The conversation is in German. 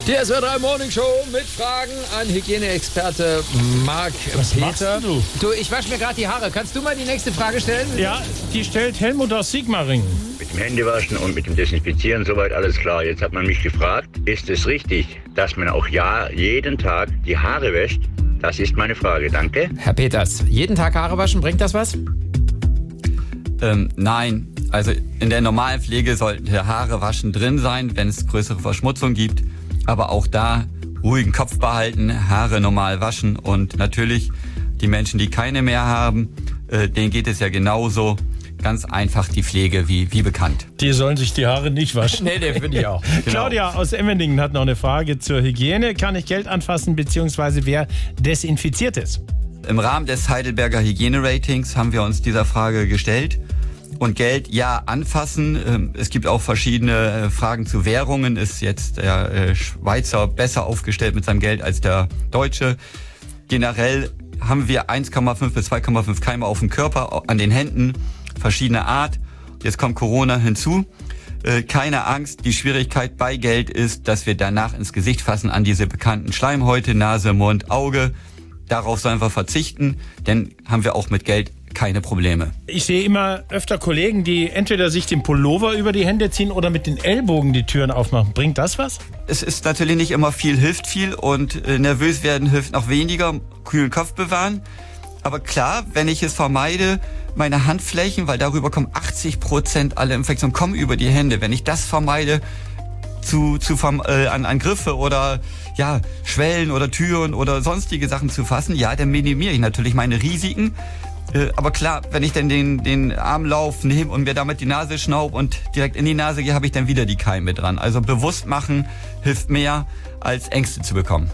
Die SWR3 Morning Show mit Fragen an Hygieneexperte Marc Peter. Du, ich wasche mir gerade die Haare. Kannst du mal die nächste Frage stellen? Ja, die stellt Helmut aus Sigmaringen. Mit dem Händewaschen und mit dem Desinfizieren, soweit alles klar. Jetzt hat man mich gefragt, ist es richtig, dass man auch jeden Tag die Haare wäscht? Das ist meine Frage, danke. Herr Peters, jeden Tag Haare waschen, bringt das was? Nein, also in der normalen Pflege sollte Haare waschen drin sein, wenn es größere Verschmutzung gibt. Aber auch da ruhigen Kopf behalten, Haare normal waschen und natürlich die Menschen, die keine mehr haben, denen geht es ja genauso. Ganz einfach die Pflege wie bekannt. Die sollen sich die Haare nicht waschen. Nee, der finde ich auch. Genau. Claudia aus Emmendingen hat noch eine Frage zur Hygiene. Kann ich Geld anfassen, beziehungsweise wer desinfiziert ist? Im Rahmen des Heidelberger Hygieneratings haben wir uns dieser Frage gestellt. Und Geld, ja, anfassen. Es gibt auch verschiedene Fragen zu Währungen. Ist jetzt der Schweizer besser aufgestellt mit seinem Geld als der Deutsche? Generell haben wir 1,5 bis 2,5 Keime auf dem Körper, an den Händen, verschiedene Art. Jetzt kommt Corona hinzu. Keine Angst, die Schwierigkeit bei Geld ist, dass wir danach ins Gesicht fassen an diese bekannten Schleimhäute, Nase, Mund, Auge. Darauf sollen wir verzichten, denn haben wir auch mit Geld keine Probleme. Ich sehe immer öfter Kollegen, die entweder sich den Pullover über die Hände ziehen oder mit den Ellbogen die Türen aufmachen. Bringt das was? Es ist natürlich nicht immer viel, hilft viel und nervös werden hilft noch weniger, kühlen Kopf bewahren. Aber klar, wenn ich es vermeide, meine Handflächen, weil darüber kommen 80% aller Infektionen, kommen über die Hände. Wenn ich das vermeide, an Griffe oder ja, Schwellen oder Türen oder sonstige Sachen zu fassen, ja, dann minimiere ich natürlich meine Risiken. Aber klar, wenn ich dann den Armlauf nehme und mir damit die Nase schnaube und direkt in die Nase gehe, habe ich dann wieder die Keime dran. Also bewusst machen hilft mehr, als Ängste zu bekommen.